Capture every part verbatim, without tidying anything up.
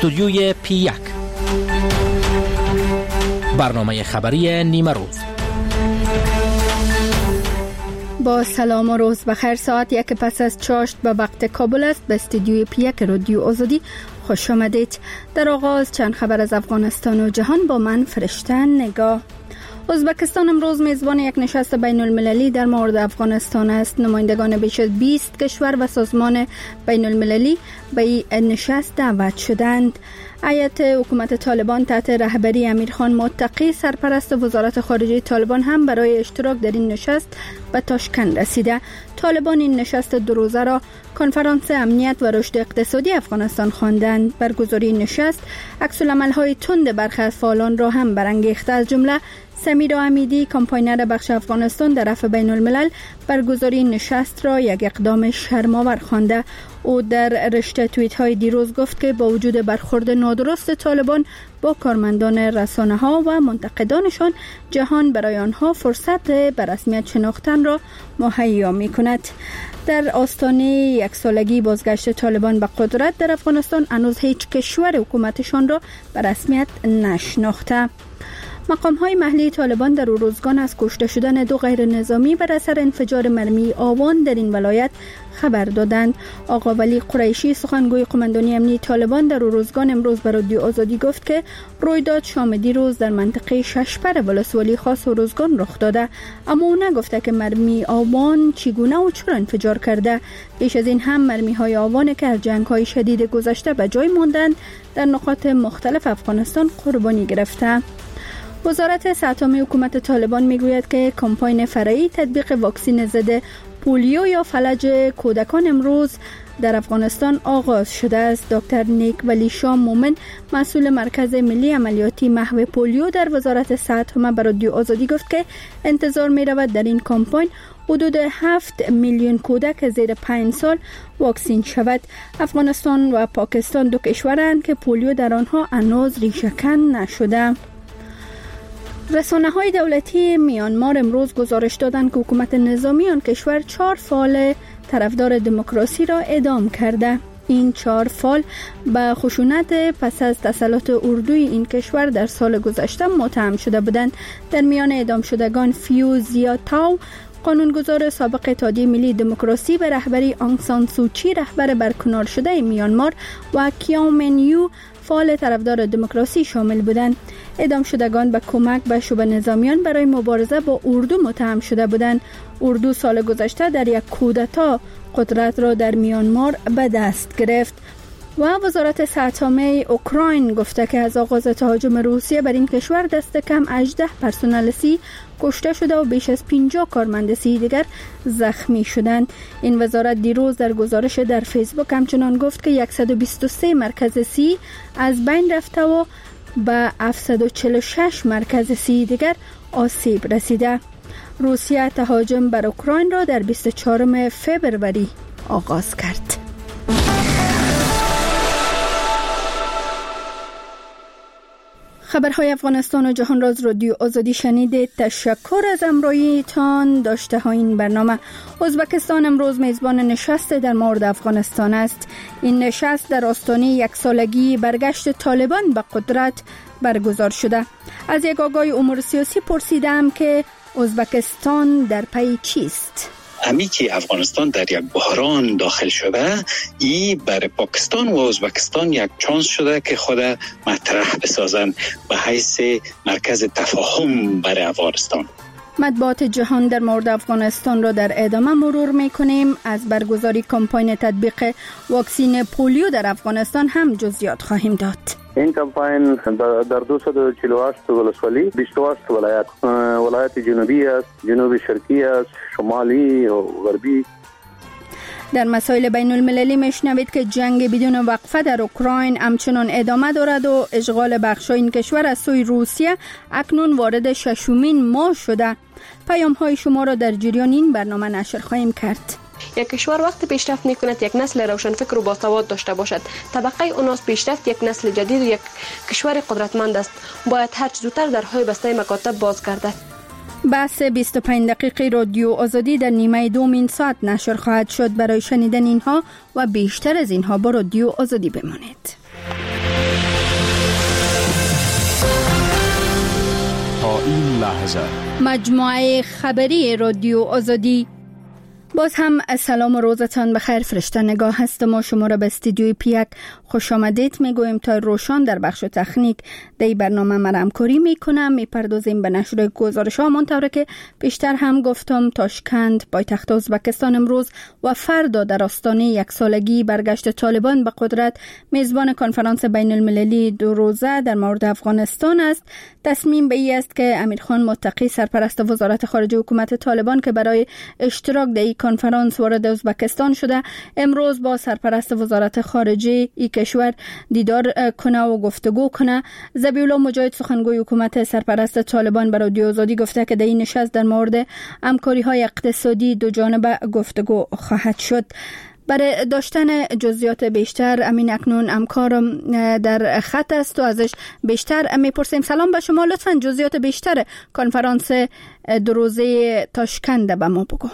استودیوی پی یک، برنامه خبری نیمه روز. با سلام و روز بخیر. ساعت یک پس از چاشت به وقت کابل است. به استودیوی پی یک رادیو آزادی خوش آمدید. در آغاز چند خبر از افغانستان و جهان با من فرشته نگاه. ازبکستان امروز میزبان یک نشست بین المللی در مورد افغانستان است. نمایندگان بیش از بیست کشور و سازمان بین المللی به این نشست دعوت شدند. هیئت حکومت طالبان تحت رهبری امیرخان متقی سرپرست وزارت خارجه طالبان هم برای اشتراک در این نشست به تاشکند رسیده. طالبان این نشست دو روزه را کنفرانس امنیت و رشد اقتصادی افغانستان خواندند. برگزاری این نشست عکس‌العمل‌های تند برخی از فعالان را هم برانگیخته. از جمله سمیرا امیدی، کمپاینر بخش افغانستان در رفع بین الملل، برگزاری نشست را یک اقدام شرم‌آور خوانده. او در رشته توییت های دیروز گفت که با وجود برخورد نادرست طالبان با کارمندان رسانه ها و منتقدانشان، جهان برای آنها فرصت به رسمیت شناختن را مهیا می کند. در آستانه یک سالگی بازگشت طالبان به قدرت در افغانستان، هنوز هیچ کشور حکومتشان را به رسمیت نشناخته. مقام‌های محلی طالبان در روزگان از کشته شدن دو غیر نظامی بر اثر انفجار مرمی آوان در این ولایت خبر دادند. آقا ولی قریشی، سخنگوی قماندانی امنی طالبان، در روزگان امروز به رادیو آزادی گفت که رویداد شام دیروز در منطقه ششپر ولسوالی خاص روزگان رخ داده، اما او نگفته که مرمی آوان چگونه و چرا انفجار کرده. پیش از این هم مرمی‌های آوان که از جنگ‌های شدید گذشته به جای ماندند در نقاط مختلف افغانستان قربانی گرفته. وزارت صحت عامه حکومت طالبان میگوید که کمپاین فرعی تطبیق واکسن ضد پولیو یا فلج کودکان امروز در افغانستان آغاز شده است. دکتر نیک ولی شاه مومن، مسئول مرکز ملی عملیاتی محو پولیو در وزارت صحت عامه، به رادیو آزادی گفت که انتظار می رود در این کمپاین حدود هفت میلیون کودک زیر پنج سال واکسین شود. افغانستان و پاکستان دو کشورند که پولیو در آنها هنوز ریشه‌کن نشده. رسانه‌های دولتی میانمار امروز گزارش دادند که حکومت نظامی آن کشور چهار فعال طرفدار دموکراسی را اعدام کرده. این چهار فعال به خشونت پس از تسلط اردوی این کشور در سال گذشته متهم شده بودند. در میان اعدام شدگان فیو زیاتاو، قانونگذار سابق اتحادیه ملی دموکراسی به رهبری آنگ سان سوچی، رهبر برکنار شده میانمار، و کیاو من یو، فعال طرفدار دموکراسی شامل بودند. اعدام شدگان به کمک به شبه نظامیان برای مبارزه با اردو متهم شده بودند. اردو سال گذشته در یک کودتا قدرت را در میانمار به دست گرفت. و وزارت صحت عامه اوکراین گفته که از آغاز تهاجم روسیه بر این کشور دست کم هجده پرسنل سی کشته شده و بیش از پنجاه کارمند سی دیگر زخمی شدند. این وزارت دیروز در گزارش در فیسبوک همچنان گفت که صد و بیست و سه مرکز سی از بین رفته و به هفتصد و چهل و شش مرکز سی دیگر آسیب رسیده. روسیه تهاجم بر اوکراین را در بیست و چهارم فوریه آغاز کرد. خبرهای افغانستان و جهان را از رادیو آزادی شنیدید. تشکر از همراهیتان. داشته ها این برنامه. ازبکستان امروز میزبان نشست در مورد افغانستان است. این نشست در آستانه یک سالگی برگشت طالبان به قدرت برگزار شده. از یک آگاه امور سیاسی پرسیدم که ازبکستان در پی چیست؟ همی که افغانستان در یک بحران داخل شده، ای برای پاکستان و ازبکستان یک چانس شده که خود مطرح بسازن به حیث مرکز تفاهم برای افغانستان. مطبوعات جهان در مورد افغانستان را در ادامه مرور میکنیم. از برگزاری کمپاین تطبیق واکسن پولیو در افغانستان هم جزئیات خواهیم داد. این کمپاین در دویست و چهل و هشت ولسوالی، بیست و هشت ولایت، ولایت جنوبی است، جنوب شرقی است، شمالی و غربی. در مسائل بین المللی میشنوید که جنگ بدون وقفه در اوکراین همچنان ادامه دارد و اشغال بخشای این کشور از سوی روسیه اکنون وارد ششمین ماه شده. پیام های شما را در جریان این برنامه نشر خواهیم کرد. یک کشور وقتی پیشرفت میکند یک نسل روشنفکر و باسواد داشته باشد. طبقه اوناس پیشرفت یک نسل جدید و یک کشور قدرتمند است. باید هر چه زودتر درهای بسته مکاتب باز گردد. بحث بیست و پنج دقیقی رادیو آزادی در نیمه دومین ساعت نشر خواهد شد. برای شنیدن اینها و بیشتر از اینها با رادیو آزادی بمانید. این لحظه مجموعه خبری رادیو آزادی. باز هم سلام و روزتان بخیر. فرشته نگاه هستم و شما را به استودیوی پیک خوش آمدید میگویم تا روشان در بخش تکنیک در برنامه من همکاری میکنم. میپردازیم به نشر گزارش ها منطوره که بیشتر هم گفتم. تاشکند پایتخت ازبکستان امروز و فردا در آستانه یک سالگی برگشت طالبان به قدرت میزبان کنفرانس بین المللی دو روزه در مورد افغانستان است. تصمیم به این است که امیرخان متقی سرپرست وزارت خارجه حکومت طالبان که برای اشتراک در این کنفرانس وارد ازبکستان شده امروز با سرپرست وزارت خارجه ای کشور دیدار کنه و گفتگو کنه. ذبیح الله مجاهد سخنگوی حکومت سرپرست طالبان برای رادیو آزادی گفته که در این نشست در مورد همکاری های اقتصادی دو جانبه گفتگو خواهد شد. برای داشتن جزئیات بیشتر امین اکنون همکارم در خط است و ازش بیشتر میپرسیم. سلام به شما، لطفاً جزئیات بیشتر کنفرانس دو روزه تاشکند به ما بگو.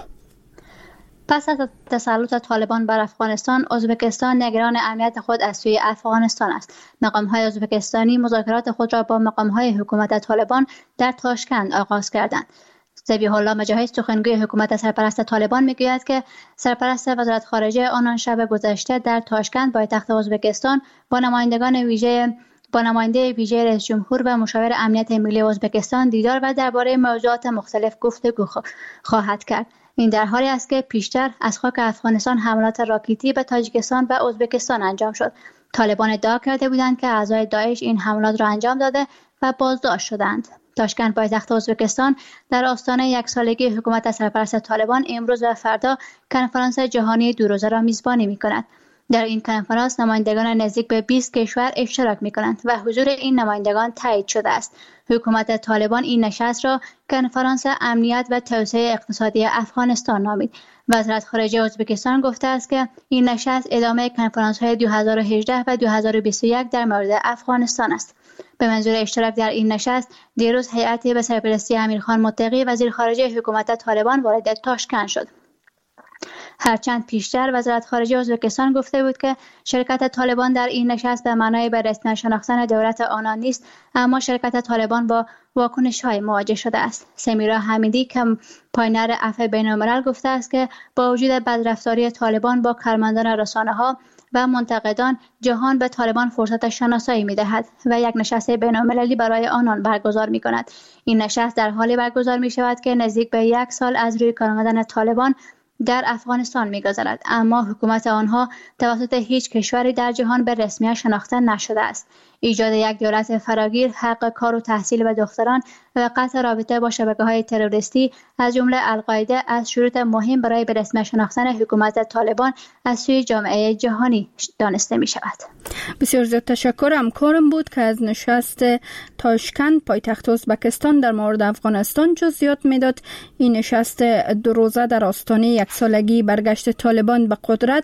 پس از تسلط طالبان بر افغانستان، ازبکستان نگران امنیت خود از سوی افغانستان است. مقام‌های ازبکستانی مذاکرات خود را با مقام‌های حکومت طالبان در تاشکند آغاز کردند. ذبیح الله مجاهد سخنگوی حکومت سرپرست طالبان میگوید که سرپرست وزارت خارجه آنان شب گذشته در تاشکند پایتخت ازبکستان با نمایندگان ویژه با نماینده ویژه رئیس جمهور و مشاور امنیت ملی ازبکستان دیدار و درباره موضوعات مختلف گفتگو خواهد کرد. این در حالی است که پیشتر از خاک افغانستان حملات راکتی به تاجیکستان و ازبکستان انجام شد. طالبان ادعا کرده بودند که اعضای داعش این حملات را انجام داده و بازداشت شدند. تاشکند پایتخت ازبکستان در آستانه یک سالگی حکومت سرپرست طالبان امروز و فردا کنفرانس جهانی دو روزه را میزبانی می‌کند. در این کنفرانس نمایندگان نزدیک به بیست کشور اشتراک می‌کنند و حضور این نمایندگان تایید شده است. حکومت طالبان این نشست را کنفرانس امنیت و توسعه اقتصادی افغانستان نامید. وزارت خارجه ازبکستان گفته است که این نشست ادامه کنفرانس‌های دو هزار و هجده و دو هزار و بیست و یک در مورد افغانستان است. به منظور اشتراک در این نشست دیروز هیئتی به سرپرستی امیرخان متقی وزیر خارجه حکومت طالبان وارد تاشکند شد. هرچند پیشتر وزارت خارجه ازبکستان گفته بود که شرکت طالبان در این نشست به معنای به رسمی شناختن دولت آنان نیست، اما شرکت طالبان با واکنش‌های مواجه شده است. سمیرا حمیدی که پایینر عفو بین‌الملل گفته است که با وجود بدرفتاری طالبان با کارمندان رسانه‌ها و منتقدان، جهان به طالبان فرصت شناسایی می‌دهد و یک نشست بین‌المللی برای آنان برگزار می‌کند. این نشست در حالی برگزار می‌شود که نزدیک به یک سال از روی کار آمدن طالبان در افغانستان می‌گذرد، اما حکومت آنها توسط هیچ کشوری در جهان به رسمیت شناخته نشده است. ایجاد یک دولت فراگیر، حق کار و تحصیل به دختران و قطع رابطه با شبکه‌های تروریستی از جمله القاعده از شروط مهم برای به رسمیت شناختن حکومت طالبان از سوی جامعه جهانی دانسته می‌شود. بسیار زیاد تشکر. همکارم بود که از نشست تاشکند پایتخت ازبکستان در مورد افغانستان جزئیات میداد. این نشست دو روزه در آستانه یک سالگی برگشت طالبان به قدرت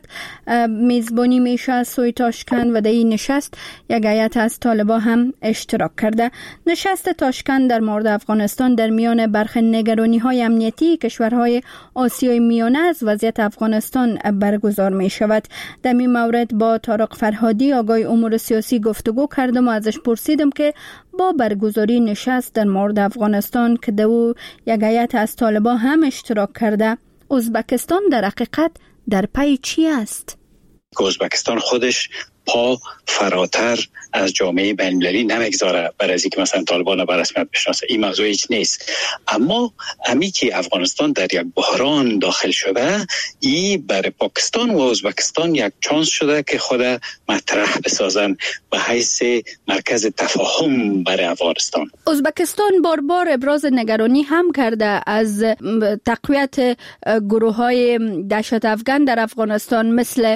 میزبانی میشه از سوی تاشکند و در این نشست یک هیئت از طالبان هم اشتراک کرده. نشست تاشکند در مورد افغانستان در میان برخی نگرانی‌های امنیتی کشورهای آسیای میانه از وضعیت افغانستان برگزار می شود. در این مورد با طارق فرهادی آگای امور سیاسی گفتگو کردم و ازش پرسیدم که با برگزاری نشست در مورد افغانستان که دو یک هیئت از طالبان هم اشتراک کرده، ازبکستان در حقیقت در پی چی است؟ که ازبکستان خودش پا فراتر از جامعه بین‌المللی نمیگذاره برای از اینکه مثلا طالبان رو به رسمیت بشناسه. این موضوع هیچ نیست. اما امی که افغانستان در یک بحران داخل شده، این برای پاکستان و ازبکستان یک چانس شده که خود مطرح بسازن به حیث مرکز تفاهم برای افغانستان. ازبکستان بار بار ابراز نگرانی هم کرده از تقویت گروه‌های دهشت افغان در افغانستان مثل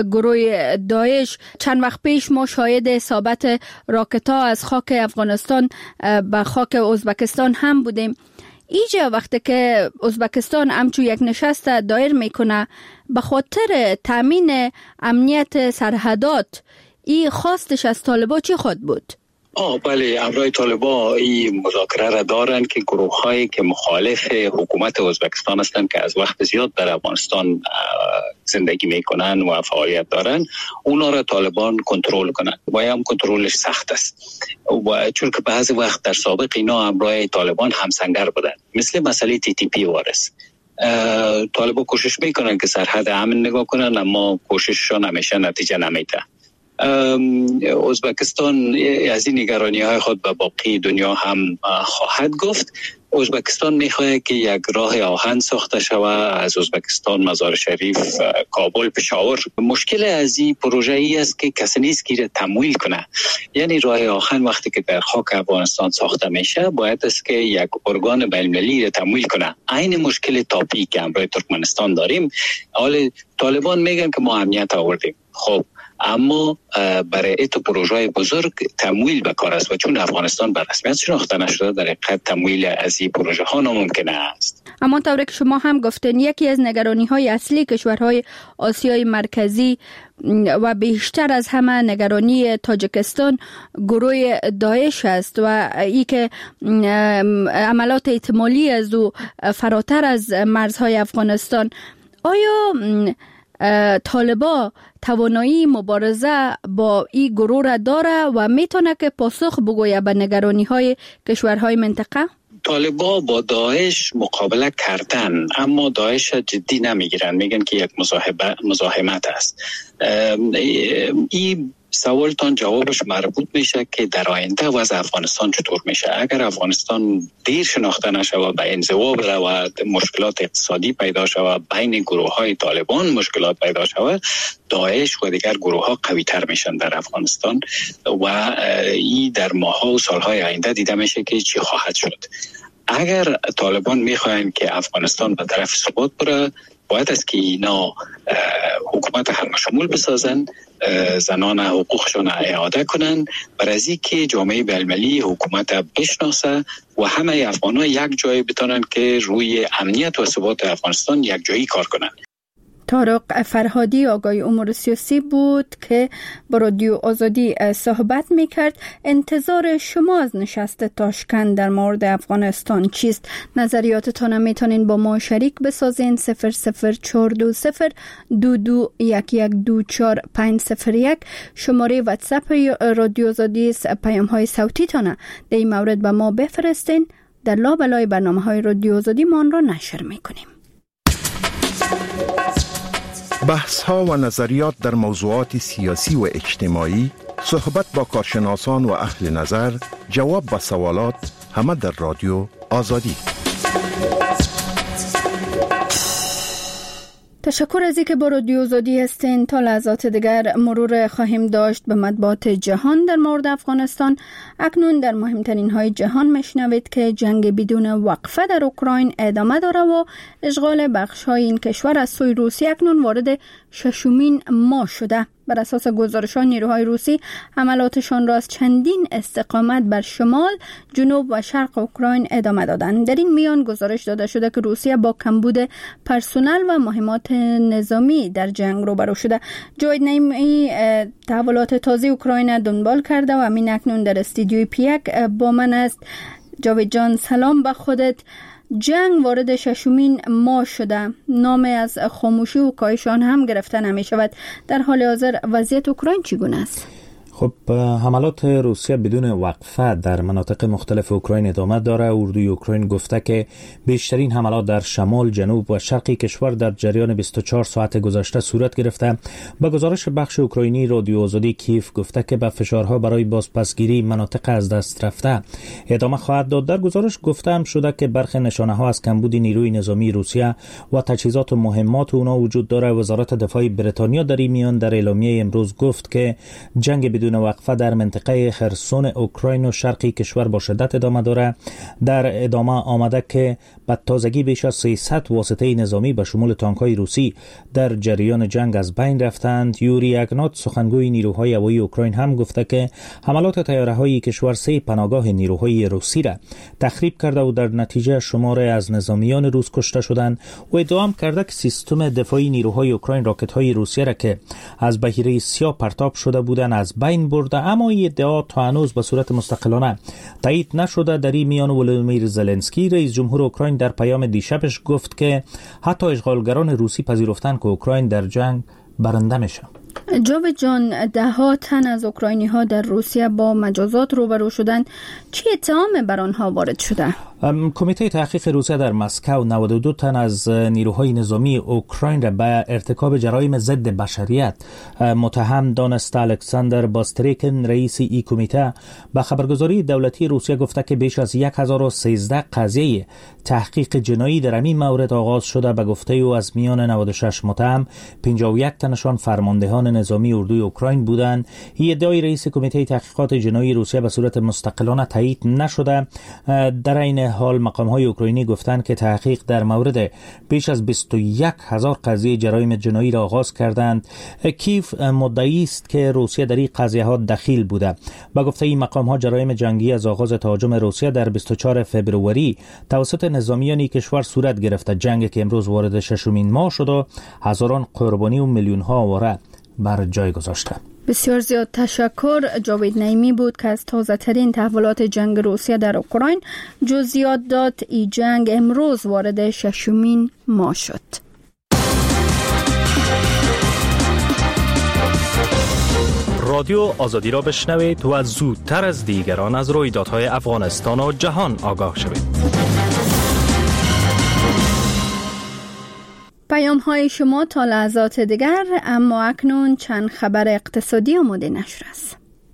گروه داعش. چند وقت پیش ما شاهد اصابت راکت‌ها از خاک افغانستان به خاک ازبکستان هم بودیم. ایجا وقتی که ازبکستان همچون یک نشست دایر میکنه به خاطر تامین امنیت سرحدات، این خواستش از طالبان چی خود بود؟ آه بله، امرای طالبان این مذاکره را دارند که گروه هایی که مخالف حکومت ازبکستان هستند که از وقت زیاد در افغانستان زندگی میکنن و فعالیت دارن، اونا را طالبان کنترل کنند و هم کنترلش سخت است و چون که بعضی وقت در سابق اینا امرای طالبان همسنگر بودن، مثل مسئله تی تی پی وارس. طالبان کوشش میکنن که سرحد امن نگاه کنن، اما کوشششون همیشه نتیجه نمیده. ازبکستان از این نگرانی های خود به باقی دنیا هم خواهد گفت. ازبکستان میخواهد که یک راه آهن ساخته شود از ازبکستان مزار شریف، کابل، پشاور. مشکل از این پروژه ای است که کسی نیست که تمویل کنه. یعنی راه آهن وقتی که در خاک افغانستان ساخته میشه باید است که یک ارگان بین‌المللی را تمویل کنه. عین مشکل تاپی که امروز ترکمنستان داریم. حال طالبان میگن که ما امنیت آوردیم، خب اما برای ایتو پروژه بزرگ تمویل به کار است و چون افغانستان به رسمیت شناخته نشده در حقیقت تمویل از این پروژه ها ناممکن است. اما طوری که شما هم گفتین یکی از نگرانی های اصلی کشورهای آسیای مرکزی و بیشتر از همه نگرانی تاجیکستان گروه داعش است و ای که عملات احتمالی از او فراتر از مرزهای افغانستان. آیا طالبا توانایی مبارزه با این گروه را داره و میتونه که پاسخ بگویه به نگرانی های کشورهای منطقه؟ طالبا با داعش مقابله کردن اما داعش جدی نمیگیرن، میگن که یک مزاحمت است. این سوالتان جوابش مربوط میشه که در آینده وضع افغانستان چطور میشه. اگر افغانستان دیر شناخته نشه و به انزوا بره و مشکلات اقتصادی پیدا شود، بین گروه های طالبان مشکلات پیدا شود، داعش و دیگر گروه ها قوی تر میشن در افغانستان و این در ماه ها و سال های آینده دیده میشه که چی خواهد شد. اگر طالبان میخواین که افغانستان به طرف ثبات بره، باید است که اینا حکومت همه شمول بسازن، زنان حقوقشون اعاده کنن، برای از این که جامعه بین‌المللی حکومت بشناسه و همه افغان‌ها یک جای بتونن که روی امنیت و ثبات افغانستان یک جایی کار کنن. طارق فرهادی آگای امور سیاسی بود که با رادیو آزادی صحبت میکرد. انتظار شما از نشست تاشکند در مورد افغانستان چیست؟ نظریاتتان میتونین با ما شریک بسازین. صفر صفر چهار دو صفر دو دو یک یک دو چهار پنج صفر یک شماره واتساپ رادیو آزادی است. پیام های صوتی تانه در این مورد به ما بفرستین. در لابلای برنامه های رادیو آزادی ما آن را نشر میکنیم. بحث ها و نظریات در موضوعات سیاسی و اجتماعی، صحبت با کارشناسان و اهل نظر، جواب به سوالات، همه در رادیو آزادی. تشکر از اینکه با رادیو آزادی هستین. تا لحظات دیگر مرور خواهیم داشت به مطبوعات جهان در مورد افغانستان. اکنون در مهمترین های جهان میشنوید که جنگ بدون وقفه در اوکراین ادامه داره و اشغال بخش های این کشور از سوی روسیه اکنون وارد ششمین ماه شده. بر اساس گزارش‌های نیروهای روسی حملاتشان را از چندین استقامت بر شمال، جنوب و شرق اوکراین ادامه دادند. در این میان گزارش داده شده که روسیه با کمبود پرسنل و مهمات نظامی در جنگ روبرو شده. جاوید نعیمی تحولات تازه اوکراین دنبال کرده و همین اکنون در استودیوی پیک با من است. جاوید جان سلام به خودت. جنگ وارد ششمین ماه شده، نام از خاموشی و کاهشان هم گرفته نمی شود. در حال حاضر وضعیت اوکراین چگونه است؟ خب حملات روسیه بدون وقفه در مناطق مختلف اوکراین ادامه داره. اردوی اوکراین گفته که بیشترین حملات در شمال، جنوب و شرقی کشور در جریان بیست و چهار ساعت گذشته صورت گرفته. با گزارش بخش اوکراینی رادیو آزادی کیف گفته که به فشارها برای بازپسگیری مناطق از دست رفته ادامه خواهد داد. در گزارش گفته هم شده که برخی نشانه ها از کمبود نیروی نظامی روسیه و تجهیزات و مهمات اونا وجود داره. وزارت دفاع بریتانیا در این میان در اعلامیه امروز گفت که جنگ بدون وقفه در منطقه خرسون اوکراین و شرقی کشور با شدت ادامه داره. در ادامه آمده که به تازگی بیش از سیصد واسطه نظامی به شمول تانک‌های روسی در جریان جنگ از بین رفتند. یوری اگنات سخنگوی نیروهای هوایی اوکراین هم گفته که حملات طیاره‌های کشور سه پناهگاه نیروهای روسی را تخریب کرده و در نتیجه شمار از نظامیان روس کشته شدند. و ادعا کرده که سیستم دفاعی نیروهای اوکراین راکت‌های روسیه را که از بحیره سیاه پرتاب شده بودند از بین اوکراین برده، اما این ادعا تا هنوز به صورت مستقلانه تایید نشده. در این میان ولودیمیر زلنسکی رئیس جمهور اوکراین در پیام دیشبش گفت که حتی اشغالگران روسی پذیرفتن که اوکراین در جنگ برنده میشه. جاوید جان، ده ها تن از اوکراینی ها در روسیه با مجازات روبرو شدند. چه اتهامی بر آنها وارد شده؟ کمیته تحقیق روسیه در مسکو نود و دو تن از نیروهای نظامی اوکراین را به ارتکاب جرایم ضد بشریت متهم دانسته. الکساندر باستریکن رئیس این کمیته به خبرگزاری دولتی روسیه گفته که بیش از هزار و سیزده قضیه تحقیق جنایی در این مورد آغاز شده. به گفته او از میان نود و شش متهم پنجاه و یک تنشان فرماندهان نظامی اردوی اوکراین بودند. این ادعای رئیس کمیته تحقیقات جنایی روسیه به صورت مستقلانه تایید نشده. در این حال مقام‌های اوکراینی گفتند که تحقیق در مورد بیش از بیست و یک هزار قضیه جرایم جنایی را آغاز کردند. کیف مدعی است که روسیه در این قضیه‌ها دخیل بوده. با گفته این مقام‌ها جرایم جنگی از آغاز تهاجم روسیه در بیست و چهارم فوریه توسط نظامیان کشور صورت گرفته. جنگ که امروز وارد ششمین ماه شد و هزاران قربانی و میلیون‌ها آواره بر جای گذاشته. بسیار زیاد تشکر. جاوید نعیمی بود که از تازه ترین تحولات جنگ روسیه در اوکراین جزئیات داد. این جنگ امروز وارد ششمین ماه شد. رادیو آزادی را بشنوید و زودتر از دیگران از رویدادهای افغانستان و جهان آگاه شوید. پیام های شما تا لحظات دیگر، اما اکنون چند خبر اقتصادی آماده نشر است.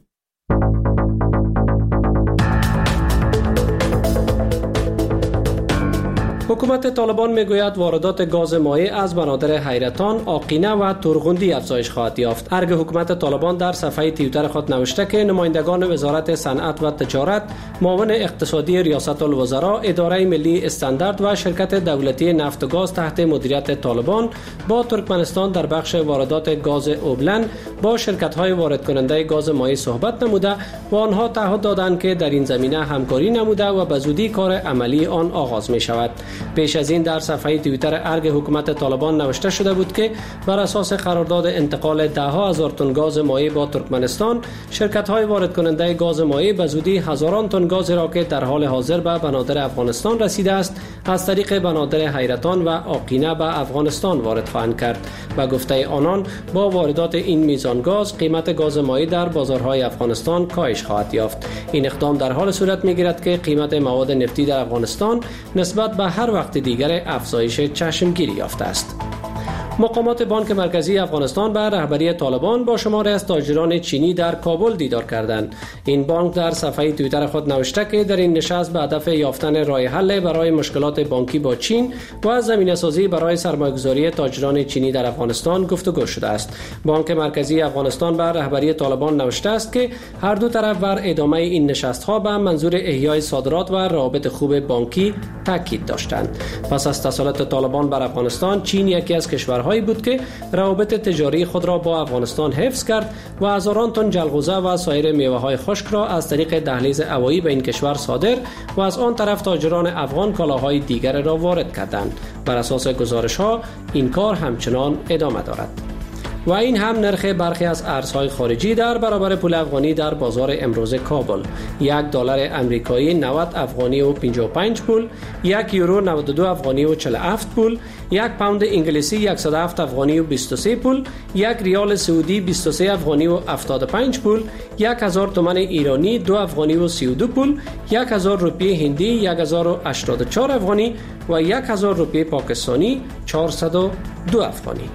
حکومت طالبان میگوید واردات گاز مایع از بنادر حیرتان، آقینه و تورغوندی افزایش خواهد یافت. ارگ حکومت طالبان در صفحه توییتر خود نوشته که نمایندگان وزارت صنعت و تجارت، معاون اقتصادی ریاست الوزراء، اداره ملی استاندارد و شرکت دولتی نفت و گاز تحت مدیریت طالبان با ترکمنستان در بخش واردات گاز اوبلن با شرکت‌های وارد کننده گاز مایع صحبت نموده و آنها تعهد دادند که در این زمینه همکاری نموده و به زودی کار عملی آن آغاز می شود. پیش از این در صفحه توییتر ارگ حکومت طالبان نوشته شده بود که بر اساس قرارداد انتقال ده ها هزار تن گاز مایع با ترکمنستان، شرکت‌های وارد کننده گاز مایع به زودی هزاران تن گاز را که در حال حاضر به بنادر افغانستان رسیده است، از طریق بنادر حیرتان و آقینه به افغانستان وارد خواهند کرد. به گفته آنان با واردات این میزان گاز، قیمت گاز مایع در بازارهای افغانستان کاهش خواهد یافت. این اقدام در حال صورت می‌گیرد که قیمت مواد نفتی در افغانستان نسبت به هر وقت دیگر افزایش چشمگیری یافته است. مقامات بانک مرکزی افغانستان به رهبری طالبان با شماری از تاجران چینی در کابل دیدار کردند. این بانک در صفحه توییتر خود نوشته که در این نشست به هدف یافتن راه حل برای مشکلات بانکی با چین و زمینه‌سازی برای سرمایه‌گذاری تاجران چینی در افغانستان گفتگو شده است. بانک مرکزی افغانستان به رهبری طالبان نوشته است که هر دو طرف بر ادامه این نشست‌ها به منظور احیای صادرات و روابط خوب بانکی تاکید داشتند. پس از تسلط طالبان بر افغانستان، چین یکی از کشورهای هایی بود که روابط تجاری خود را با افغانستان حفظ کرد و هزاران تن جلغوزه و سایر میوه‌های خشک را از طریق دهلیز هوایی به این کشور صادر و از آن طرف تاجران افغان کالاهای دیگر را وارد کردند. بر اساس گزارش‌ها این کار همچنان ادامه دارد. و این هم نرخ برخی از ارزهای خارجی در برابر پول افغانی در بازار امروز کابل: یک دلار امریکایی نود افغانی و پنجاه و پنج پول، یک یورو نود و دو افغانی و چهل و هفت پول، یک پوند انگلیسی صد و هفت افغانی و بیست و سه پول، یک ریال سعودی بیست و سه افغانی و هفتاد و پنج پول، یک هزار تومان ایرانی دو افغانی و سی و دو پول، یک هزار روپیه هندی یک هزار و هشتاد و چهار افغانی و یک هزار روپیه پاکستانی چهارصد و دو افغانی.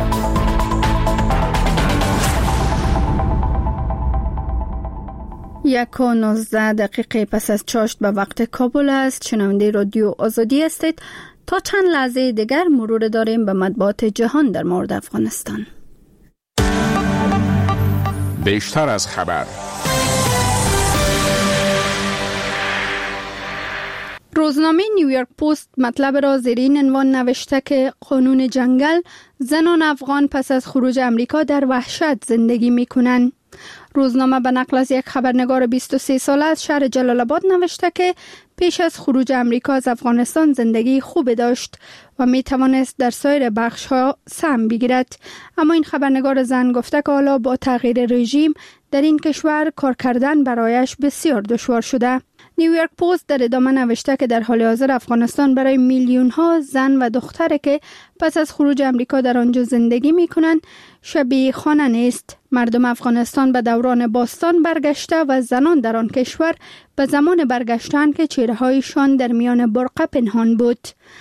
یک و نوزده دقیقه پس از چاشت به وقت کابل است. شنونده رادیو آزادی هستید. تا چند لحظه دیگر مرور داریم به مطبوعات جهان در مورد افغانستان. بیشتر از خبر. روزنامه نیویورک پست مطلب را زیر این عنوان نوشته که قانون جنگل، زنان افغان پس از خروج امریکا در وحشت زندگی می کنند. روزنامه به نقل از یک خبرنگار بیست و سه ساله از شهر جلال آباد نوشته که پیش از خروج امریکا از افغانستان زندگی خوب داشت و می توانست در سایر بخش ها سهم بگیرد. اما این خبرنگار زن گفته که حالا با تغییر رژیم در این کشور کار کردن برایش بسیار دشوار شده. نیویورک پست در ادامه نوشته که در حال حاضر افغانستان برای میلیون ها زن و دختری که پس از خروج امریکا در آنجا زندگی می کنند شبیه خانه نیست. مردم افغانستان به دوران باستان برگشته و زنان در آن کشور به زمان برگشتن که چهره هایشان در میان برقه پنهان بود.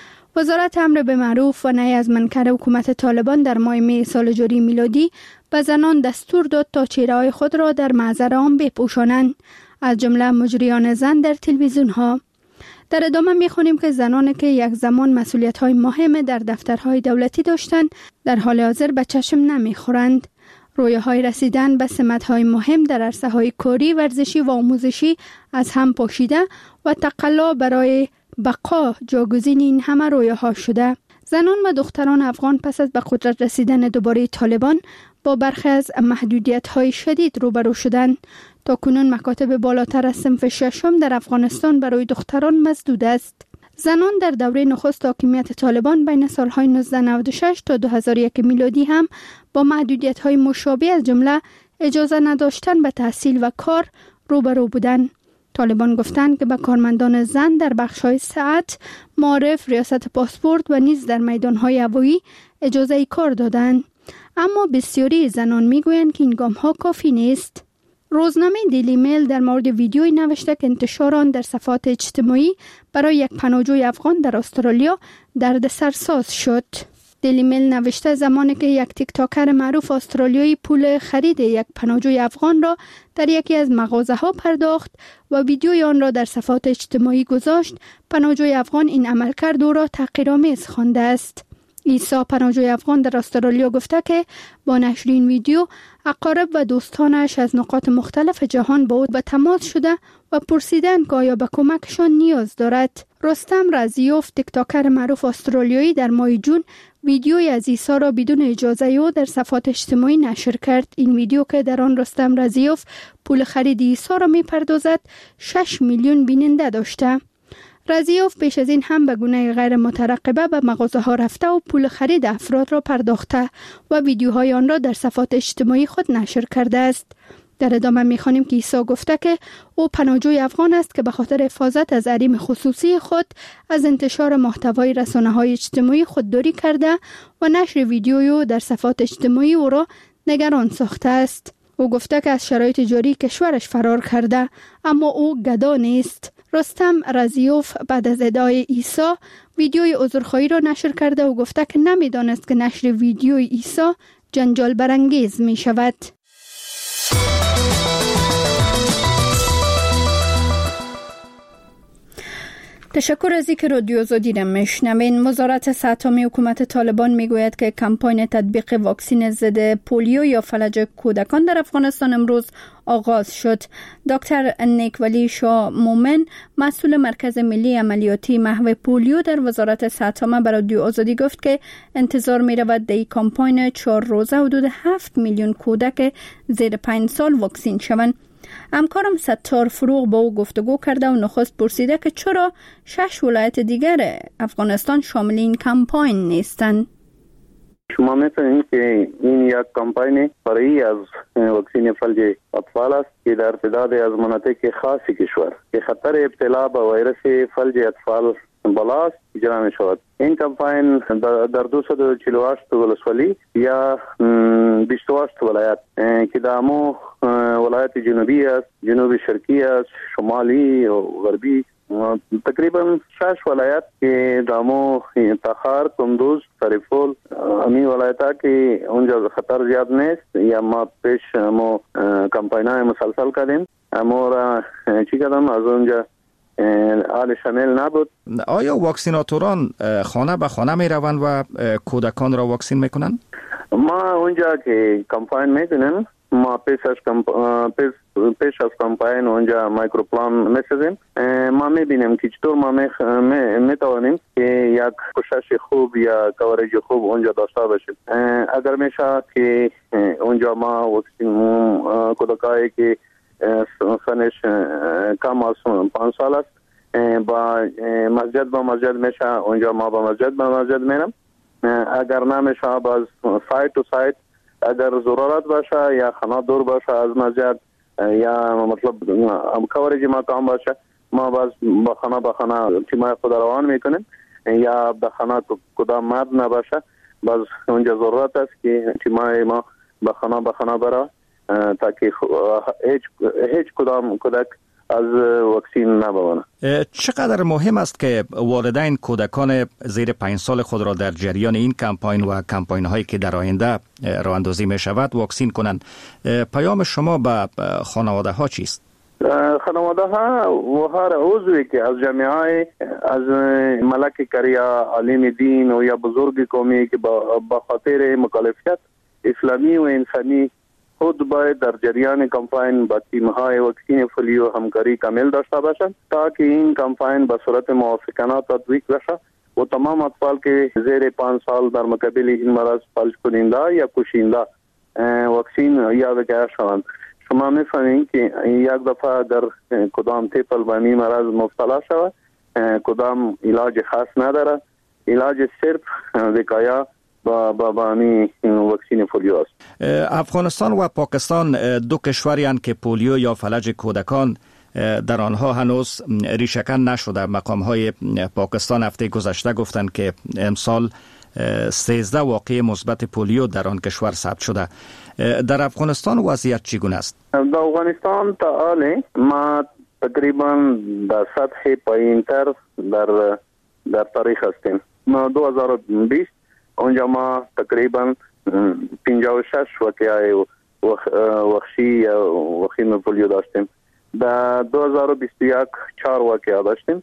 وزارت امر به معروف و نهی از منکر حکومت طالبان در ماه می سال جاری میلادی به زنان دستور داد تا چهره‌های خود را در محضر عام بپوشانند، از جمله مجریان زن در تلویزیون ها. در ادامه می‌خوانیم که زنانی که یک زمان مسئولیت‌های مهم در دفترهای دولتی داشتند در حال حاضر به چشم نمی‌خورند. رویاهای رسیدن به سمت‌های مهم در عرصه‌های کاری، ورزشی و آموزشی از هم پاشیده و تقلا برای بقا جاگزین این همه رویاها شده. زنان و دختران افغان پس از به قدرت رسیدن دوباره طالبان با برخی از محدودیت‌های شدید روبرو شدند. تا کنون مکاتب بالاتر از صنف ششم در افغانستان برای دختران مسدود است. زنان در دوره نخست حاکمیت طالبان بین سالهای نوزده نود و شش تا دو هزار و یک میلادی هم با محدودیت‌های مشابه از جمله اجازه نداشتن به تحصیل و کار روبرو بودند. طالبان گفتند که به کارمندان زن در بخش‌های صحت، معارف، ریاست پاسپورت و نیز در میدان‌های هوایی اجازه کار دادند. اما بسیاری زنان می‌گویند که این گام‌ها کافی نیست. روزنامه دیلی میل در مورد ویدیویی نوشته که انتشار آن در صفحات اجتماعی برای یک پناهجوی افغان در استرالیا دردسرساز شد. دیلی میل نوشته زمانی که یک تیک تاکر معروف استرالیایی پول خرید یک پناهجوی افغان را در یکی از مغازه‌ها پرداخت و ویدیوی آن را در صفحات اجتماعی گذاشت، پناهجوی افغان این عملکرد او را تحقیرآمیز خوانده است. عیسی پناهجوی افغان در استرالیا گفته که با نشر این ویدیو اقارب و دوستانش از نقاط مختلف جهان با او به تماس شده و پرسیدند که آیا به کمکشان نیاز دارد. رستم رزیوف، تیک تاکر معروف استرالیایی، در ماه جون ویدیوی از عیسی را بدون اجازه او در صفحات اجتماعی نشر کرد. این ویدیو که در آن رستم رزیوف پول خرید عیسی را می‌پردازد، شش میلیون بیننده داشته. رزیوف پیش از این هم به گونه غیر مترقبه به مغازه ها رفته و پول خرید افراد را پرداخته و ویدیوهای آن را در صفحات اجتماعی خود نشر کرده است. در ادامه می‌خوانیم که عیسی گفته که او پناهجوی افغان است که به خاطر حفاظت از حریم خصوصی خود از انتشار محتوای رسانه‌های اجتماعی خودداری کرده و نشر ویدیویو در صفحات اجتماعی او را نگران ساخته است. او گفته که از شرایط جاری کشورش فرار کرده، اما او گدا نیست. رستم رزیوف بعد از ادعای عیسی ویدیوی عذرخواهی را نشر کرده و گفته که نمی‌دانست که نشر ویدیوی عیسی جنجال برانگیز می شود. تشکر از اینکه رادیو آزادی را میشنوین. وزارت صحت عامه حکومت طالبان میگوید که کمپاین تطبیق واکسن ضد پولیو یا فلج کودکان در افغانستان امروز آغاز شد. دکتر نیکولی شاه مومن، مسئول مرکز ملی عملیاتی محو پولیو در وزارت صحت عامه، برای رادیو آزادی گفت که انتظار می رود در این کمپاین چهار روزه حدود هفت میلیون کودک زیر پنج سال واکسین شوند. همکارم ستار فروغ با او گفتگو کرده و نخست پرسیده که چرا شش ولایت دیگر افغانستان شامل این کمپاین نیستند. شما می‌فهمید که این یک کمپاین فرعی از واکسن فلج اطفال است که در تعداد از مناطق خاصی کشور که خطر ابتلا به ویروس فلج اطفال بالاست اجرا می شود. این کمپاین در دویست و چهل و هشت ولسوالی یا بیست و هشت ولایت که دامو ولایت جنوبی است، جنوب شرقی است، شمالی و غربی، تقریبا شش ولایت که دامو تخار، کندوز، سرپل، امی ولایت ها که اونجا خطر زیاد نیست یا ما پیش ما کمپاین های مسلسل کردیم اما را چی کردم از اونجا آل شامل نبود. آیا واکسیناتوران خانه به خانه می روند و کودکان را واکسین میکنند؟ ما اونجا که کمپاین میکنیم ما پیش از پیش, پیش از کمپاین اونجا مایکروپلان میسازیم. ما میبینیم که چطور ما میتوانیم که یک کوشش خوب یا کاورج خوب اونجا داشته باشیم. اگر میشه که اونجا ما واکسین کودکایی که سنش کم از پانچ سال است با مسجد با مسجد میشه اونجا ما با مسجد با مسجد میرم. اگر نمیشه باز سایت تو سایت اگر ضرورت باشه یا خانه دور باشه از مسجد یا مطلب کاورج مقام باشه ما باز با خانه با خانه تیمای خود روان میکنیم یا به خانه کدام مرد نباشه باز اونجا ضرورت است که تیمای ما به خانه به خانه برای تا که هیچ هیچ کدام کودک از واکسین نبوانه. چقدر مهم است که والدین کودکان زیر پنج سال خود را در جریان این کمپاین و کمپاین هایی که در آینده راه اندازی می شود واکسین کنند؟ پیام شما به خانواده ها چیست؟ خانواده ها و هر عضوی که از جامعه از ملک کریا عالم دین و یا بزرگ قومی که با خاطر مکالفیت اسلامی و انسانی خود باید در جریان کمپاین با تیم‌های واکسین پولیو همکاری کامل داشته باشند تا که این کمپاین به صورت موافقانه تطبیق بشه و تمام اطفال که زیر پنج سال در مقابل این مرض فلج کننده یا کشنده واکسین یافته شوند. شما می‌فهمید که یک دفعه در کدام طفل به این مرض مبتلا شود کدام علاج خاص نداره، علاج صرف وقایه با با با می واکسین پولیو است. افغانستان و پاکستان دو کشوری هستند که پولیو یا فلج کودکان در آنها هنوز ریشه‌کن نشده. مقام‌های پاکستان هفته گذشته گفتند که امسال سیزده واقعه مثبت پولیو در آن کشور ثبت شده. در افغانستان وضعیت چگونه است؟ در افغانستان تا حال ما تقریبا در سطح پایین‌تر در در تاریخ هستیم. ما دو هزار و بیست اونجا ما تقریبا پنجاه و شش واقعه وحشی یا وخیم پولیو داشتیم. در دو هزار و بیست و یک چهار واقعه داشتیم.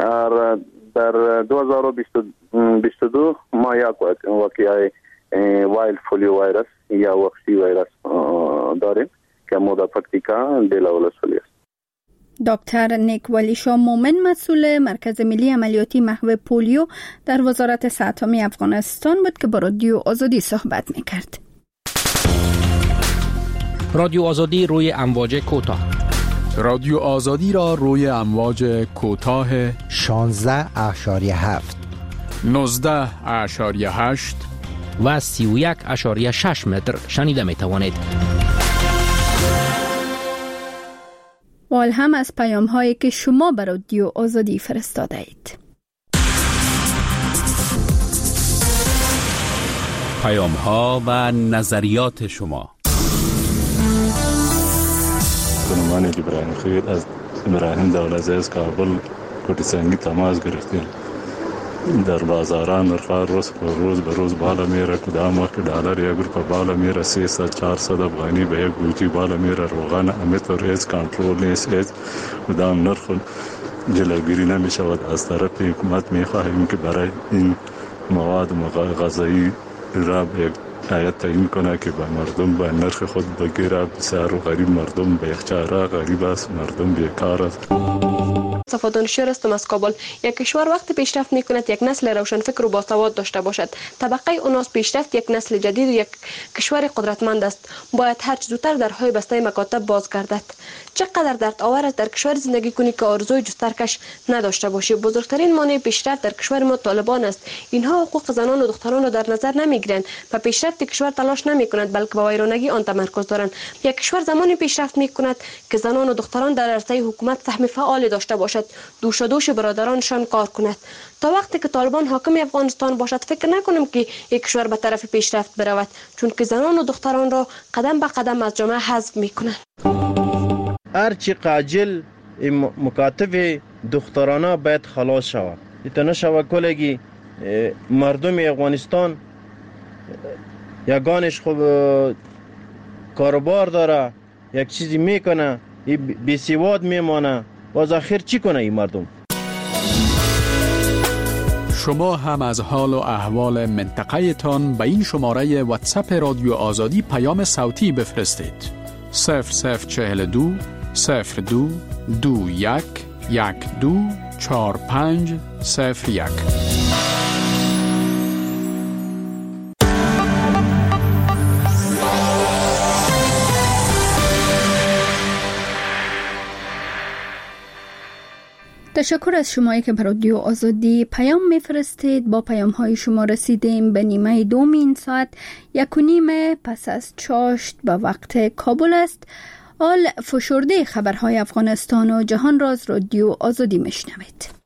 در دو هزار و بیست و دو ما یک واقعه وایلد پولیو ویروس یا وحشی ویروس داریم که مودا پکتیکا دیلا ولسوالی است. دکتر نیک ولی شاه مومن مسئول مرکز ملی عملیاتی محو پولیو در وزارت صحت عامه افغانستان بود که با رادیو آزادی صحبت میکرد. رادیو آزادی روی امواج کوتاه. رادیو آزادی را روی امواج کوتاه شانزده اشاریه هفت نوزده اشاریه هشت و سی و یک اشاریه شش متر شنیده می توانید. وال هم از پیام هایی که شما بر رادیو آزادی فرستاده اید. پیام ها و نظریات شما. خانمان جبران خیر از ابراهیم دولت از کابل کوټی سنگی تماس گرفتیم. در بازاران نرخ‌ها روز به روز به روز بالا میره. کدام وقت دلار یک روپیه بالا میره سیصد چهارصد افغانی به یک گوجی بالا میره. روغن امیتور هیچ کنترل نیست. هیچ کدام نرخ جلوگیری نمیشود. از طرف حکومت میخواهیم که برای این مواد غذایی را یک هیئت تعیین کنه که به مردم به نرخ خود بگیره. بسیار و غریب مردم به یک چاره غریب است. مردم بیکار است. صفا دانشور هستم از کابل. یک کشور وقتی پیشرفت میکند یک نسل روشنفکر و باسواد داشته باشد. طبقه اوناس پیشرفت یک نسل جدید و یک کشور قدرتمند است. باید هر چه زودتر درهای بسته مکاتب باز گردد. چقدر درد آور است در کشور زندگی کنی که آرزوی جسترکش نداشته باشی. بزرگترین مانع پیشرفت در کشور ما طالبان است. اینها حقوق زنان و دختران را در نظر نمیگیرند و پیشرفت کشور تلاش نمیکنند بلکه به ویرانگی آن تمرکز دارند. یک کشور زمانی پیشرفت میکند که زنان و دختران در عرصه حکومت سهم فعال داشته باشد. دوش دوش برادرانشان کار کند. تا وقتی که طالبان حاکم افغانستان باشد فکر نکنم که یک کشور به طرف پیشرفت برود، چون که زنان و دختران را قدم به قدم از جامعه حذف میکنند. هرچی قاجل مکاتب دخترانه باید خلاص شود. ایتنا شود کلگی مردم افغانستان یگانش خوب کاروبار داره، یک چیزی میکنه، بی سواد میمانه، باز آخر چی کنه این مردم؟ شما هم از حال و احوال منطقه تان به این شماره واتساپ رادیو آزادی پیام صوتی بفرستید. صفر صفر چهل دو صفر دو دو یک یک دو چهار پنج صفر یک. تشکر از شمایی که به رادیو آزادی پیام میفرستید. با پیام های شما رسیدیم به نیمه دوم این ساعت. یک و نیم پس از چاشت به وقت کابل است. آل فشرده خبرهای افغانستان و جهان را از رادیو آزادی میشنوید.